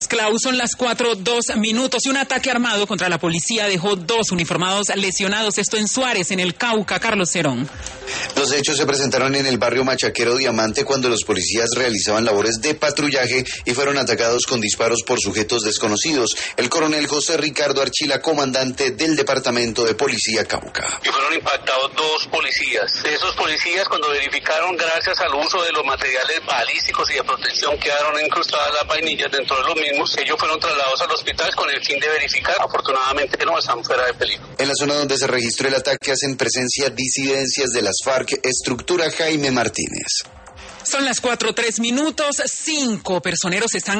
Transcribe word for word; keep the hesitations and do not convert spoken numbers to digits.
Clau, son las cuatro, dos minutos y un ataque armado contra la policía dejó dos uniformados lesionados, esto en Suárez, en el Cauca. Carlos Cerón. Los hechos se presentaron en el barrio Machaquero Diamante cuando los policías realizaban labores de patrullaje y fueron atacados con disparos por sujetos desconocidos. El coronel José Ricardo Archila, comandante del departamento de policía Cauca. Y fueron impactados dos policías. Esos policías, cuando verificaron, gracias al uso de los materiales balísticos y de protección, quedaron incrustadas las vainillas dentro de los mismos. Ellos fueron trasladados al hospital con el fin de verificar. Afortunadamente no están fuera de peligro. En la zona donde se registró el ataque hacen presencia disidencias de las FARC, estructura Jaime Martínez. Son las cuatro, tres minutos, cinco personeros están